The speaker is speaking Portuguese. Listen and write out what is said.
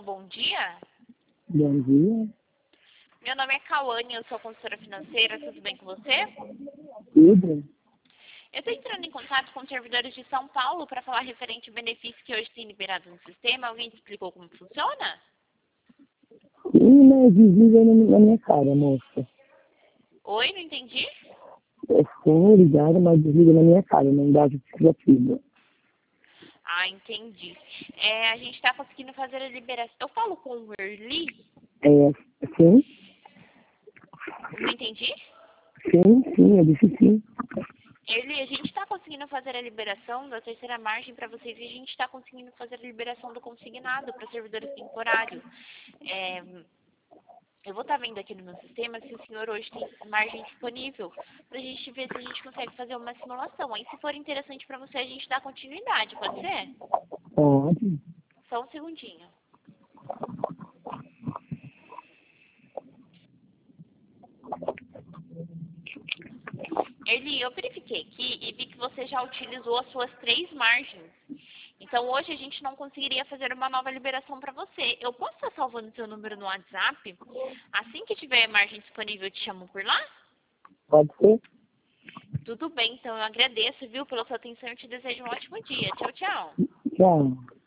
bom dia. Bom dia. Meu nome é Cauane, eu sou consultora financeira, tudo bem com você? Pedro? Eu estou entrando em contato com os servidores de São Paulo para falar referente ao benefício que hoje tem liberado no sistema. Alguém te explicou como funciona? Sim, mas desliga na minha cara, moça. Oi, não entendi? É sim, ligado, mas desliga na minha cara, não dá justificativa. Ah, entendi. A gente está conseguindo fazer a liberação. Eu falo com o Erli? Sim, Não entendi? sim, eu disse sim. Erli, a gente está conseguindo fazer a liberação da terceira margem para vocês e a gente está conseguindo fazer a liberação do consignado para servidores temporários. Eu vou estar vendo aqui no meu sistema se o senhor hoje tem margem disponível para a gente ver se a gente consegue fazer uma simulação. Aí, se for interessante para você, a gente dá continuidade, pode ser? Pode. Só um segundinho. Erli, eu verifiquei aqui e vi que você já utilizou as suas 3 margens. Então, hoje a gente não conseguiria fazer uma nova liberação para você. Eu posso estar salvando seu número no WhatsApp? Assim que tiver margem disponível, eu te chamo por lá? Pode ser? Tudo bem, então eu agradeço, viu, pela sua atenção e te desejo um ótimo dia. Tchau, tchau. Tchau.